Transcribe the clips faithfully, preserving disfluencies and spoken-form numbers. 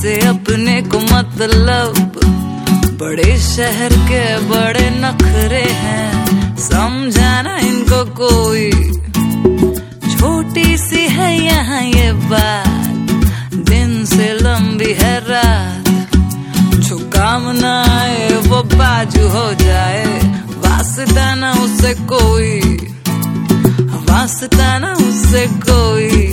से अपने को मतलब, बड़े शहर के बड़े नखरे हैं, समझाना इनको कोई। छोटी सी है यहाँ ये बात, दिन से लंबी है रात, जो काम ना आए वो बाजू हो जाए, वास्ता ना उससे कोई, वास्ता ना उससे कोई।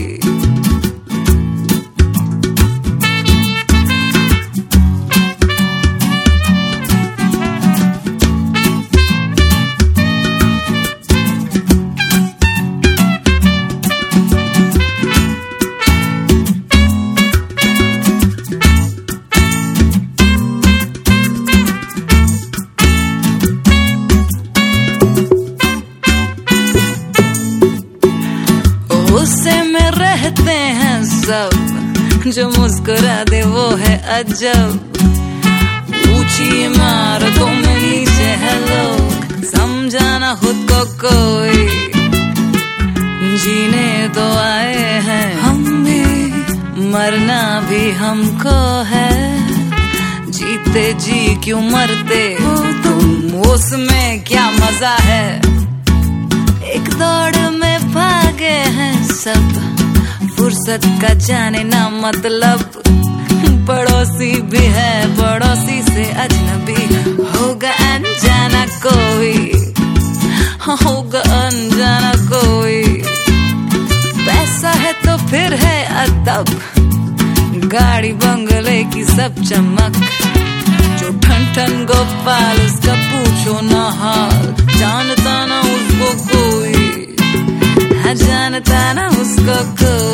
गुस्से में रहते हैं सब, जो मुस्कुरा दे वो है अजब। ऊंची इमारतों में नीचे है लोग, समझाना खुद को कोई। जीने तो आए हैं हम भी, मरना भी हमको है, जीते जी क्यों मरते हो तुम, उसमें क्या मजा है। एक दौड़ में भागे हैं सब, फुर्सत का जाने ना मतलब, पड़ोसी भी है पड़ोसी से अजनबी, होगा अनजाना कोई, होगा अनजाना कोई। पैसा है तो फिर है अदब, गाड़ी बंगले की सब चमक, जो ठन ठन गोपाल उसका पूछो ना हाल, जानता ना उसको कोई, जानता ना उसको कोई।